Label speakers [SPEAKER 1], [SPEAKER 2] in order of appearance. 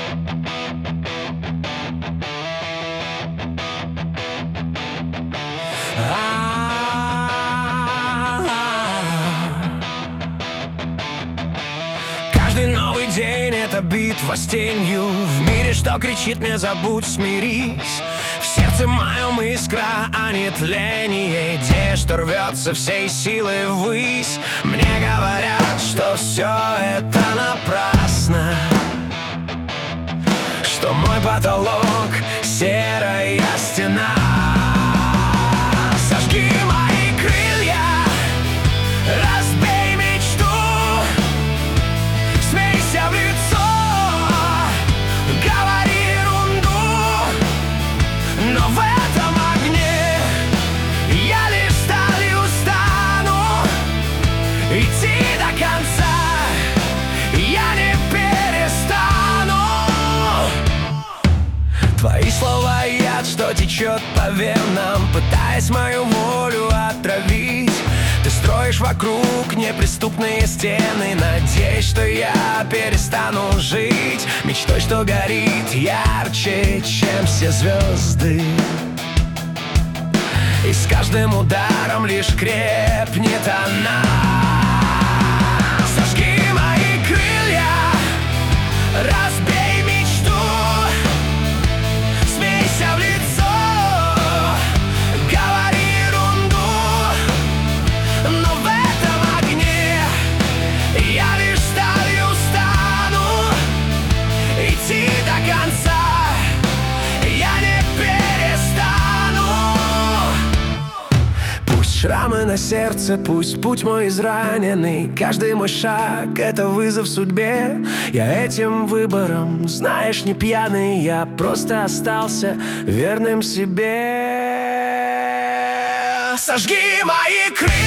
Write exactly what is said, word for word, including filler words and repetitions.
[SPEAKER 1] Каждый новый день — это битва с тенью. В мире, что кричит мне: забудь, смирись. В сердце моем искра, а не тление. Идея, что рвется всей силой ввысь. Мне говорят, что все это напрасно, что мой потолок — серая стена. Сожги мои крылья, разбей мечту, смейся в лицо, говори ерунду. Но в этом огне я лишь сталью стану. Идти до конца я не перестану. Твои слова — яд, что течет по венам, пытаясь мою волю отравить. Ты строишь вокруг неприступные стены, надеясь, что я перестану жить мечтой, что горит ярче, чем все звезды. И с каждым ударом лишь крепнет она. Сожги мои крылья, разбей мечту, смейся в лицо, говори ерунду. Но в этом огне я лишь сталью стану. Идти до конца я не перестану. Пусть шрамы на сердце, пусть путь мой израненный, каждый мой шаг — это вызов судьбе. Я этим выбором, знаешь, не пьяный, я просто остался верным себе. Сожги мои крылья,